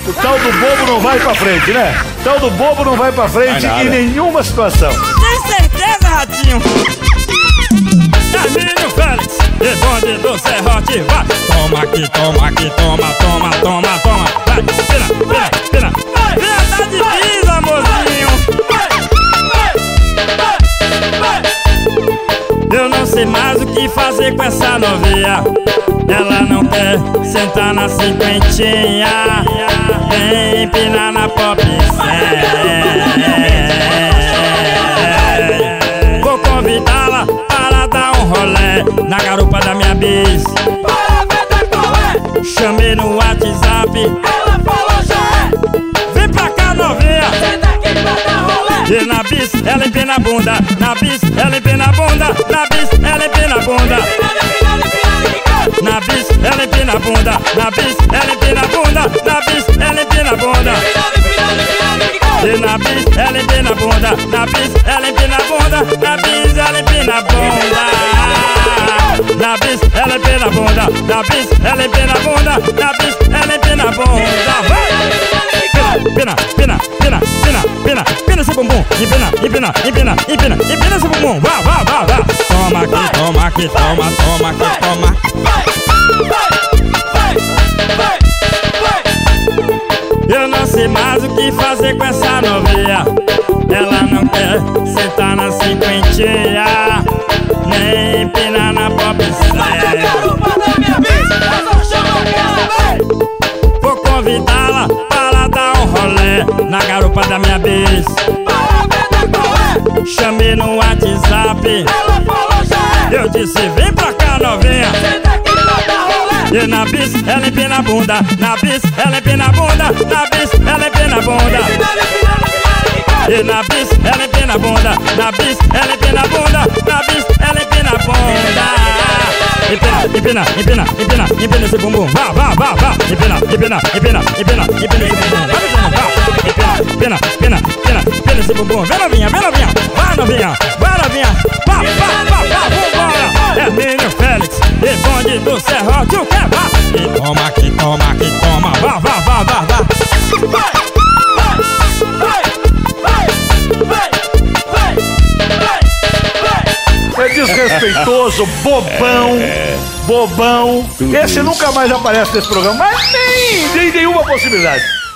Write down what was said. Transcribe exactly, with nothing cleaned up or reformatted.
O tal do bobo não vai pra frente, né? O tal do bobo não vai pra frente em nenhuma situação. Tem certeza, Ratinho? Carlinho Félix, e bonde do serrote, vai! Toma aqui, toma aqui, toma, toma, toma, toma! Vai, pina, pina, pina! Vem de pisa, amorzinho! Eu não sei mais o que fazer com essa novinha. Ela não quer sentar na cinquentinha, nem empinar na pop cem. Vou convidá-la para dar um rolê na garupa da minha bis. Para ver da colé. Chamei no WhatsApp, Ela falou já é. vem pra cá, novinha. Senta aqui pra dar rolê. E na bis, ela empina a bunda. Na bis, ela empina a bunda. Na bis, ela empina a bunda. Na bis, ela empina a bunda. Na bis, ela empina a bunda. Na bis, ela empina a bunda. E na bis, ela empina a bunda. Na bis, ela empina a bunda. Na bis, ela empina a bunda. Na bis, ela empina a bunda. Na bis, ela empina a bunda. Na bis, ela empina a bunda. Empina, empina, empina, empina, empina, empina esse bumbum. Empina, empina, empina, empina, empina esse bumbum. Vá, vá, vá, vá. Toma aqui, toma aqui, toma, toma aqui, toma. Eu não sei mais o que fazer com essa novinha. Ela não quer sentar na cinquentinha, nem empinar na pop cem. Vou convidá-la para dar um rolê na garupa da minha bis. Chamei no WhatsApp, Ela falou já é. eu disse vem pra cá, novinha. Senta aqui pra dar rolê. E na bis, ela empina a bunda. Na bis, ela empina a bunda. Na bis, ela empina a bunda. E na bis, ela empina a bunda. Na bis, ela empina a bunda. Na bis, ela empina a bunda. Empina, empina, empina, empina, empina esse bumbum. Vá, vá, vá, vá. Empina, empina, empina, empina, empina esse bumbum. Vai, menino, vá. Empina, empina, empina, empina, empina esse bumbum. Vem, novinha, vem, novinha. Vai, novinha, vai, novinha. Vá, vá, vá, vá, vambora. Carlinho Félix, e bonde do serrote, o que vá? E toma aqui, toma aqui, toma. Vá, vá, vá, vá, vá. É desrespeitoso, bobão, bobão. Esse nunca mais aparece nesse programa, mas nem, nem nenhuma possibilidade.